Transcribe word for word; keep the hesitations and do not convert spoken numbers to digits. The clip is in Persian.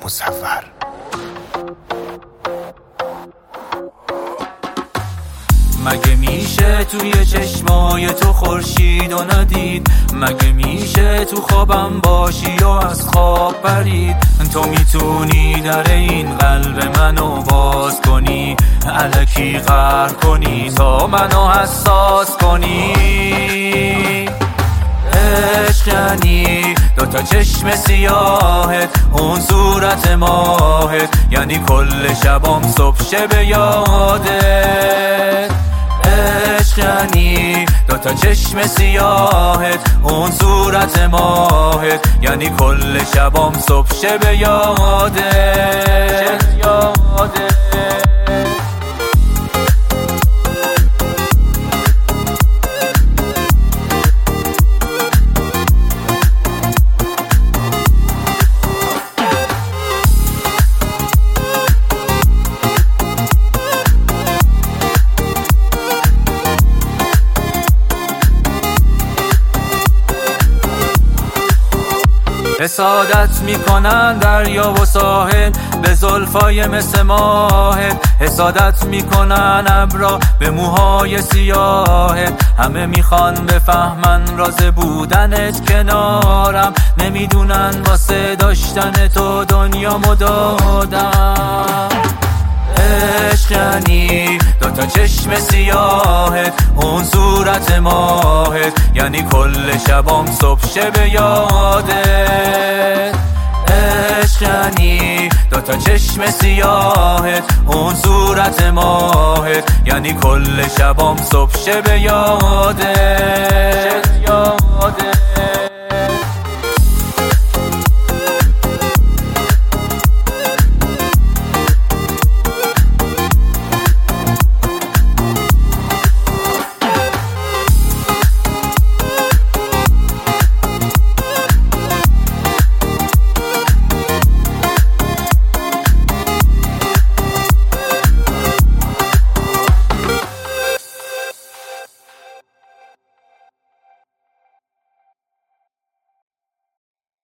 مصور. مگه میشه توی چشمای تو خورشید و ندید؟ مگه میشه تو خوابم باشی و از خواب پرید؟ تو میتونی در این قلب منو باز کنی، الکی قهر کنی تا منو حساس کنی. عشق یعنی دوتا چشم سیاهت، اون صورت ماهت، یعنی کل شبام صبح شه به یادت. عشق یعنی دوتا چشم سیاهت، اون صورت ماهت، یعنی کل شبام صبح شه به یادت. یادت حسادت میکنن دریا و ساحل به زلفای مثل ماهت، حسادت میکنن ابرا به موهای سیاهت. همه میخوان بفهمن راز بودنت کنارم، نمیدونن واسه داشتن تو دنیامو دادم. عشق یعنی دوتا چشم سیاهت، اون صورت ماهت، یعنی کل شبام صبح شه به یادت. عشق یعنی دوتا چشم سیاهت، اون صورت ماهت، یعنی کل شبام صبح شه به یادت.